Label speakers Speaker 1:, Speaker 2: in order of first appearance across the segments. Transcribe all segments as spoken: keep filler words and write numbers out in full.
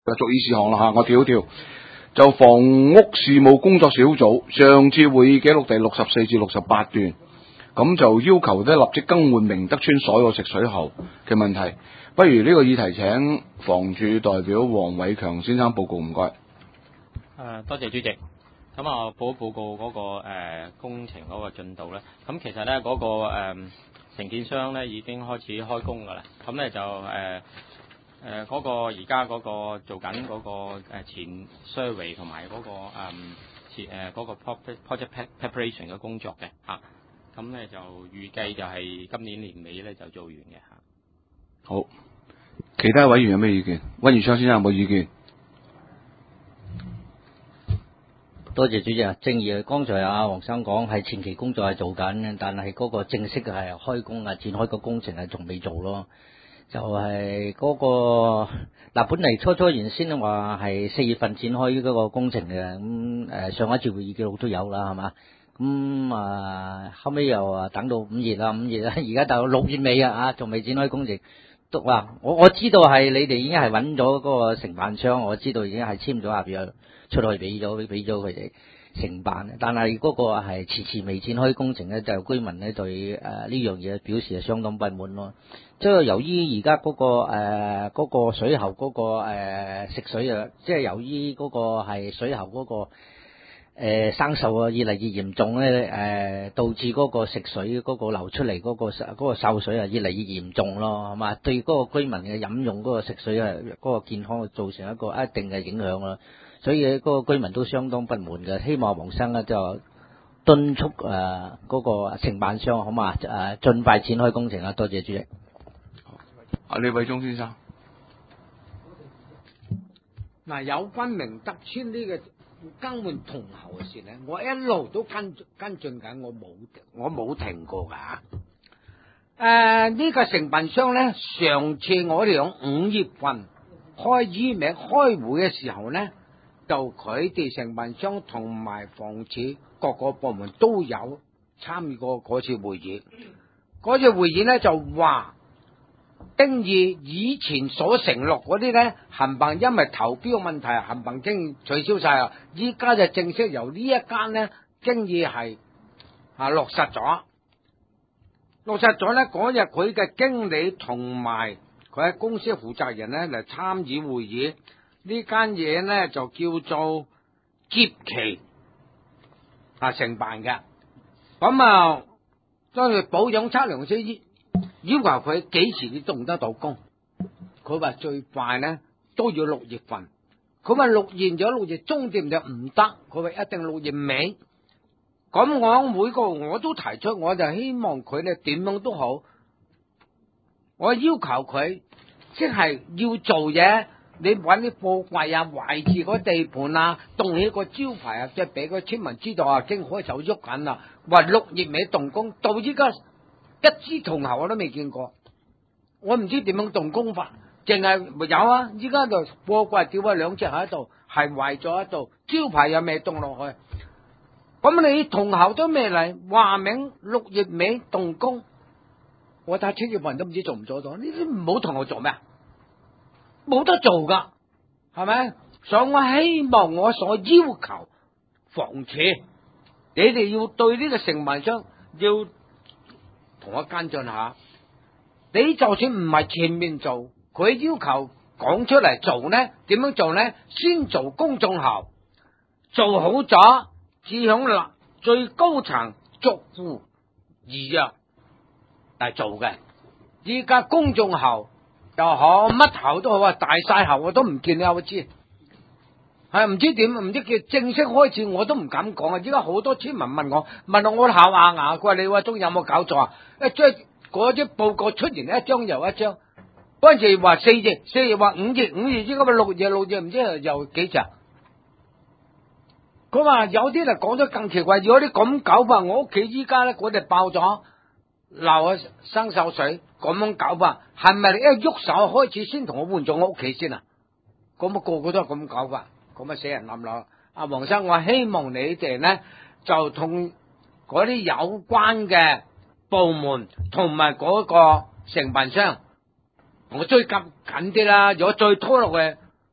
Speaker 1: 逐議事項啦吓，我跳一跳。就房屋事務工作小組上次會議記錄第六十四至六十八段，咁就要求咧立即更換明德村所有食水喉嘅問題。不如呢個議題請房署代表黃偉強先生報告，唔該。
Speaker 2: 誒、呃，多謝主席。咁啊，報一報告嗰、那個誒、呃、工程嗰個進度咧。咁其實咧嗰、那個誒承建商咧已經開始開工噶啦。咁咧就誒誒嗰個而家嗰個做緊嗰個誒前 survey 同埋嗰個誒前誒嗰個 project preparation 嘅工作嘅嚇。咁咧就預計就係今年年尾咧就做完嘅嚇。
Speaker 1: 好，其他委員有咩意見？溫如昌先生有冇意見？
Speaker 3: 多謝主席啊！正如剛才阿黃生講，係前期工作係做緊，但係嗰個正式係開工啊，展開個工程係仲未做咯。就係、是、嗰、那個嗱，本嚟初初原先話係四月份展開嗰個工程嘅，咁、嗯、誒上一次會議記錄都有啦，係嘛？咁啊後尾又啊等到五月啦，五月啦，而家到六月尾啊，啊仲未展開工程。都話我我知道係你哋已經係揾咗嗰個承辦商，我知道已經係簽咗合約出去俾咗俾咗佢哋承辦，但係嗰個係遲遲未展開工程咧，就居民咧對誒呢樣嘢表示係相當不滿咯。即係由於而家嗰個誒嗰、呃那個水喉嗰、那個誒、呃、食水啊，即係由於嗰個係水喉嗰、那個。誒、呃，生鏽啊，越嚟越嚴重咧，誒、呃，導致嗰個食水嗰個流出嚟嗰、那個嗰、那個鏽水啊，越嚟越嚴重咯，係嘛？對嗰個居民嘅飲用嗰個食水啊，嗰、那個健康造成一個一定嘅影響咯。所以嗰個居民都相當不滿嘅，希望黃生咧就敦促誒嗰、呃那個承辦商好嘛誒盡快展開工程啦。多謝主席。
Speaker 1: 阿李偉忠先生，
Speaker 4: 嗱，有關明德村呢、這個。更換銅喉嘅事咧，我一路都跟跟進緊，我冇我冇停過噶。誒、呃，呢、這個承辦商咧，上次我哋響五月份開議名開會嘅時候咧，就佢哋承辦商同埋房署各個部門都有參與過嗰次會議。嗰次會議咧就話，經已以前所承諾嗰啲咧，冚唪因為投標問題，冚唪經取消晒啊！依家就正式由呢一間咧，經已係啊落實咗，落實咗咧。嗰日佢嘅經理同埋佢喺公司負責人咧嚟參與會議，呢間嘢咧就叫做接期啊承辦嘅。咁啊，當佢保養測量師要求佢幾時你動得到工？佢話最快咧都要六月份。佢話六月咗六月中掂就唔得，佢話一定六月尾。咁我每個我都提出，我就希望佢咧點樣都好，我要求佢即係要做嘢，你搵啲貨櫃啊，維持個地盤啊，動起個招牌啊，即係俾個村民知道啊，經開手喐緊啦。話六月尾動工，到依家。一支銅喉我都未見過，我唔知點樣動工法，淨係有啊！依家就貨櫃吊咗兩隻喺度，係圍咗喺度，招牌又未動落去。咁你銅喉都未嚟，話明六月尾動工，我睇七月份都唔知做唔做到。呢啲唔好同我做咩啊？冇得做噶，係咪？所以我希望我所要求房署，你哋要對呢個承辦商要。同我跟進下，你就算唔係全面做，佢要求講出嚟做呢？點樣做呢？先做公眾喉，做好咗，至響立最高層逐戶預約嚟做嘅。依家公眾喉又好，乜喉都好啊，大細喉我都唔見你有知。係唔知點，唔知叫正式開始，我都唔敢講啊！依家好多村民問我，問我我考下牙，佢話你話中有冇搞錯啊？一張嗰啲報告出現一張又一張，嗰陣時話四頁，四頁話五頁，五頁依家咪六頁，六頁唔知又幾隻。佢話有啲就講得更奇怪，如果啲咁搞法，我屋企依家咧我哋爆咗流啊生鏽水，咁樣搞法，係咪你一喐手開始先同我換咗我屋企先啊？咁啊個個都係咁搞法。咁啊死人冧啦！阿黃生，我希望你哋咧就同嗰啲有關嘅部門同埋嗰個承辦商，我追及緊啲啦。如果再拖落去，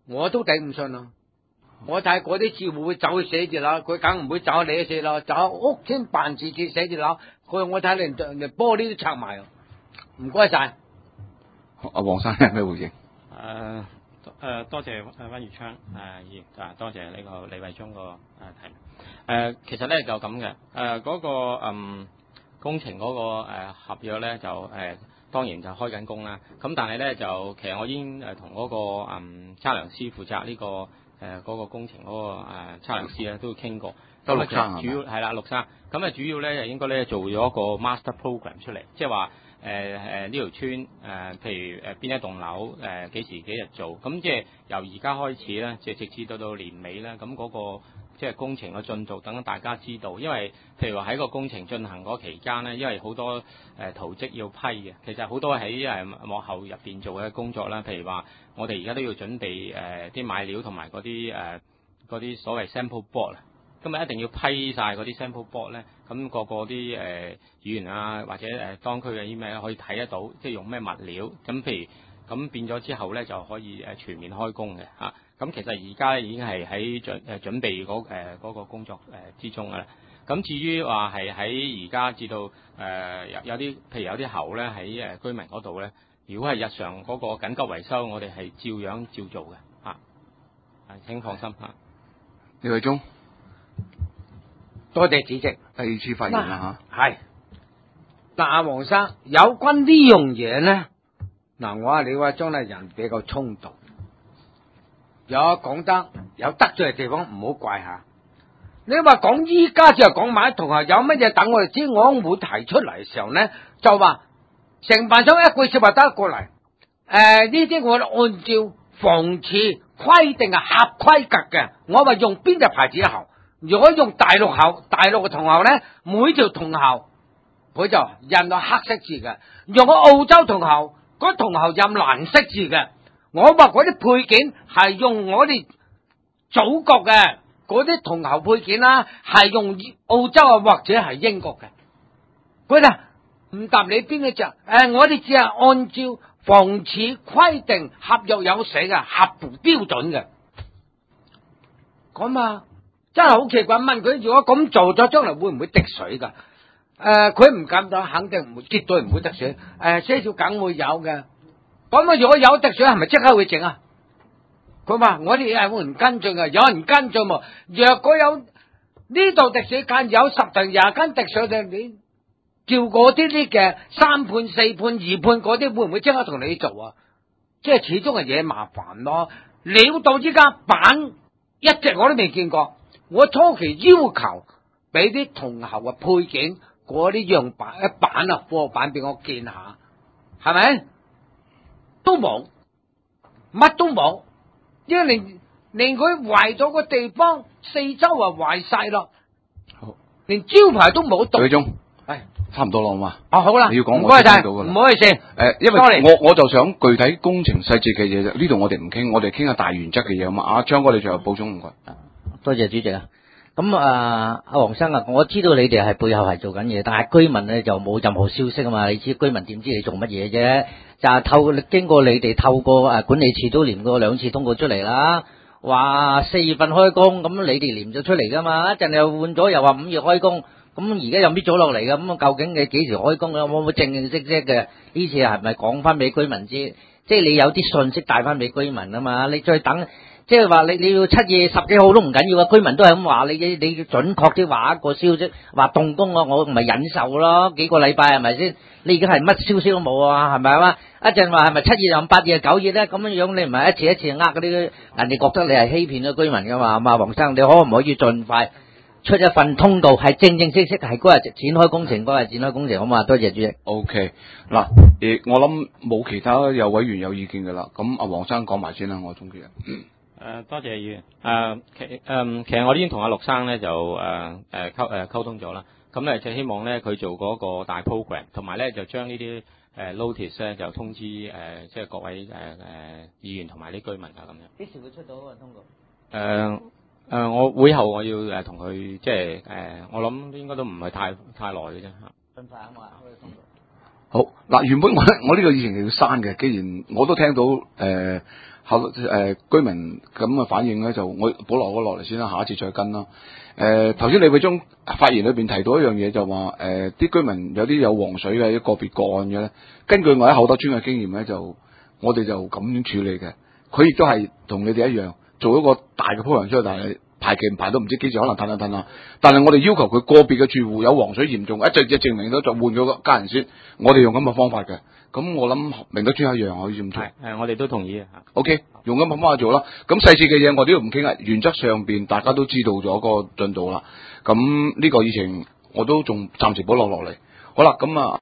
Speaker 4: 我都頂唔順啦。我睇嗰啲住戶會走去寫字樓，佢梗唔會走你嘅寫字樓，走屋村辦事處寫字樓。佢我睇連連玻璃都拆埋。唔該晒。
Speaker 1: 阿黃生有咩回應？
Speaker 2: 誒誒，多謝誒溫裕昌誒議員啊，多謝呢個李慧忠個誒題目。誒其實咧就咁嘅，誒嗰個嗯工程嗰個誒合約咧就誒當然就開緊工啦。咁但係咧就其實我已經誒同嗰個嗯測量師負責呢個誒嗰個工程嗰個誒測量師咧都傾過。
Speaker 1: 都陸生
Speaker 2: 主要係啦，陸生。咁啊主要咧就應該咧做咗一個 master program 出嚟，即係話。誒誒呢條村誒、呃，譬如誒邊、呃、一棟樓誒幾時幾日做，咁即係由而家開始咧，即係直至到到年尾咧，咁嗰、那個即係工程嘅進度，等大家知道。因為譬如話喺個工程進行嗰期間咧，因為好多誒、呃、圖則要批嘅，其實好多喺誒幕後入邊做嘅工作啦。譬如話，我哋而家都要準備誒啲買料同埋嗰啲誒嗰啲所謂 sample board。咁啊，一定要批晒嗰啲 sample board 咧，咁、那個個啲誒、呃、議員啊，或者誒、呃、當區嘅啲咩可以睇得到，即係用咩物料。咁譬如咁變咗之後咧，就可以誒全面開工嘅嚇。咁、啊、其實而家已經係喺準誒準備嗰誒嗰個工作誒、呃、之中㗎啦。咁至於話係喺而家至到誒、呃、有有啲譬如有啲喉咧喺誒居民嗰度咧，如果係日常嗰個緊急維修，我哋係照樣照做嘅嚇。係、啊，請放心嚇。
Speaker 1: 李慧忠。
Speaker 4: 多謝主席，
Speaker 1: 第二次發言啦
Speaker 4: 吓，係嗱，阿黃生有關呢樣嘢咧，嗱，我話李慧忠咧人比較衝動，有講得有得罪嘅地方唔好怪下。你話講依家就講埋同學有乜嘢等我哋知，我會提出嚟嘅時候咧，就話承辦商一句說話得過嚟，誒呢啲我按照房署規定係合規格嘅，我話用邊隻牌子嘅喉。如果用大陸喉，大陸嘅銅喉咧，每條銅喉佢就印咗黑色字嘅；用個澳洲銅喉，嗰銅喉印藍色字嘅。我話嗰啲配件係用我哋祖國嘅嗰啲銅喉配件啦，係用澳洲啊或者係英國嘅。佢就唔答你邊個隻？誒、呃，我哋只係按照房署規定，合約有寫嘅，合乎標準嘅。咁啊。真係好奇怪，問佢如果咁做咗，將來會唔會滴水噶？誒、呃，佢唔敢講，肯定唔會，絕對唔會滴水。誒、呃，些少梗會有嘅。咁啊，如果有滴水，係咪即刻會整啊？佢話我哋係會唔跟進嘅，有人跟進喎。若果有呢度滴水間有十定廿間滴水嘅，你叫嗰啲啲嘅三判四判二判嗰啲，會唔會即刻同你做啊？即係始終係嘢麻煩咯。料到依家板一隻我都未見過。我初期要求俾啲銅喉嘅配件，嗰啲樣板一板啊貨板俾我見下，係咪？都冇，乜都冇，因為連連佢壞咗個地方，四周啊壞晒咯，好，連招牌都冇讀。
Speaker 1: 李慧忠，
Speaker 4: 係
Speaker 1: 差唔多啦，好嘛？
Speaker 4: 啊好啦，
Speaker 1: 你要講
Speaker 4: 唔該晒，
Speaker 1: 唔
Speaker 4: 唔好意思。誒、
Speaker 1: 呃，因為我我就想具體工程細節嘅嘢，呢度我哋唔傾，我哋傾下大原則嘅嘢啊嘛。阿張哥，你最後補充唔該。
Speaker 3: 多謝主席啊！咁啊，阿黃生啊，我知道你哋係背後係做緊嘢，但係居民咧就冇任何消息啊嘛。你知居民點知你做乜嘢啫？就係透經過你哋透過誒管理處都連過兩次通告出嚟啦，話四月份開工，咁你哋連咗出嚟噶嘛？一陣又換咗，又話五月開工，咁而家又搣咗落嚟嘅，咁究竟你幾時開工啊？有冇正正式式嘅？呢次係咪講翻俾居民知？即係你有啲信息帶翻俾居民啊嘛？你再等。即係話你你要七月十幾號都唔緊要啊，居民都係咁話你，你你要準確啲話一個消息，話動工啊，我唔係忍受咯，幾個禮拜係咪先？你而家係乜消息都冇啊，係咪啊？一陣話係咪七月又八月又九月咧？咁樣樣你唔係一次一次呃嗰啲人哋覺得你係欺騙咗居民噶嘛？係嘛，黃生，你可唔可以盡快出一份通告，係正正式式係嗰日展開工程，嗰日展開工程好嘛？多謝主席。
Speaker 1: O K， 嗱，誒，我諗冇其他有委員有意見噶啦，咁阿黃生講埋先啦，我總結。
Speaker 2: 誒、呃、多謝議員。誒、呃、其誒、呃、其實我已經同阿陸生咧就誒誒溝誒溝通咗啦。咁咧就希望咧佢做嗰個大 program，同埋咧就將呢啲誒 notice 咧就通知誒、呃、即係各位誒誒、呃、議員同埋啲居民啊咁樣。
Speaker 3: 幾時會出到嗰個通告？
Speaker 2: 誒誒、呃呃，我會後我要誒同佢即係誒、呃，我諗應該都唔係太太耐嘅啫嚇。
Speaker 3: 盡快啊嘛，開個通告。
Speaker 1: 好嗱，原本我我呢個議程係要刪嘅，既然我都聽到誒。呃後誒、呃、居民咁嘅反應咧，就我保留咗落嚟先啦，下一次再跟啦。誒頭先李偉忠發言裏邊提到一樣嘢，就話誒啲居民有啲有黃水嘅一個別個案嘅咧，根據我喺厚德村嘅經驗咧，就我哋就咁樣處理嘅。佢亦都係同你哋一樣，做一個大嘅鋪人出去，但係排期唔排都唔知幾時，可能褪下褪下。但係我哋要求佢個別嘅住戶有黃水嚴重，一隻隻證明到就換咗個家人先。我哋用咁嘅方法嘅。咁我諗明德村一樣可以咁做。
Speaker 2: 係誒，我哋都同意嘅。
Speaker 1: O、okay, K， 用咁嘅方法做啦。咁細節嘅嘢我哋都唔傾啦。原則上邊大家都知道咗個進度啦。咁呢個以前我都仲暫時保留落嚟。好啦，咁啊。